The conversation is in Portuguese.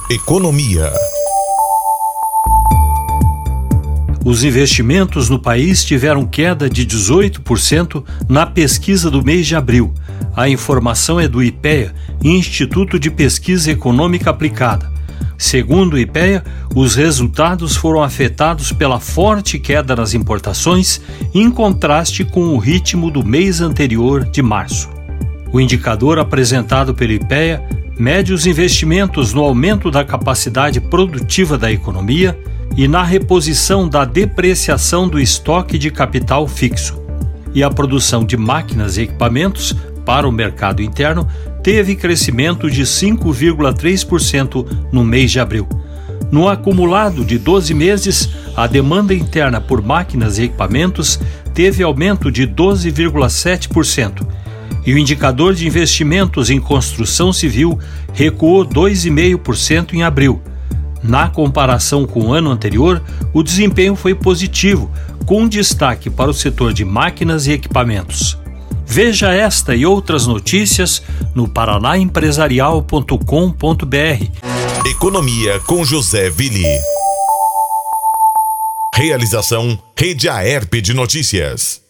Economia. Os investimentos no país tiveram queda de 18% na pesquisa do mês de abril. A informação é do IPEA, Instituto de Pesquisa Econômica Aplicada. Segundo o IPEA, os resultados foram afetados pela forte queda nas importações, em contraste com o ritmo do mês anterior de março. O indicador apresentado pelo IPEA mede os investimentos no aumento da capacidade produtiva da economia e na reposição da depreciação do estoque de capital fixo. E a produção de máquinas e equipamentos para o mercado interno teve crescimento de 5,3% no mês de abril. No acumulado de 12 meses, a demanda interna por máquinas e equipamentos teve aumento de 12,7%. E o indicador de investimentos em construção civil recuou 2,5% em abril. Na comparação com o ano anterior, o desempenho foi positivo, com destaque para o setor de máquinas e equipamentos. Veja esta e outras notícias no paranaempresarial.com.br. Economia com José Willi. Realização Rede Aerp de Notícias.